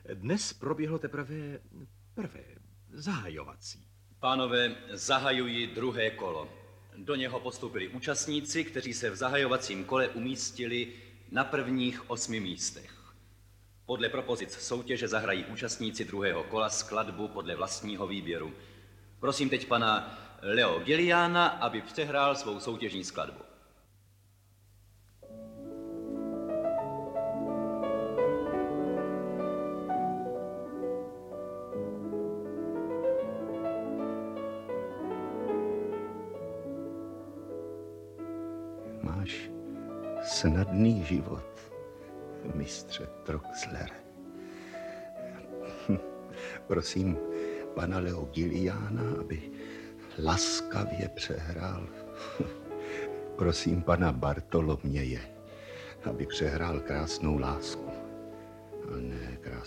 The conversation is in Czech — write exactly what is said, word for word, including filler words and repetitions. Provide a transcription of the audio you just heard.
Dnes proběhlo teprve prvé, zahajovací. Pánové, zahajuji druhé kolo. Do něho postoupili účastníci, kteří se v zahajovacím kole umístili na prvních osmi místech. Podle propozic soutěže zahrají účastníci druhého kola skladbu podle vlastního výběru. Prosím teď pana Leo Gilliana, aby přehrál svou soutěžní skladbu. Máš snadný život, mistře Troxlere. Prosím pana Leo Gilliana, aby laskavě přehrál. Prosím pana Bartoloměje, aby přehrál krásnou lásku. A ne krásnou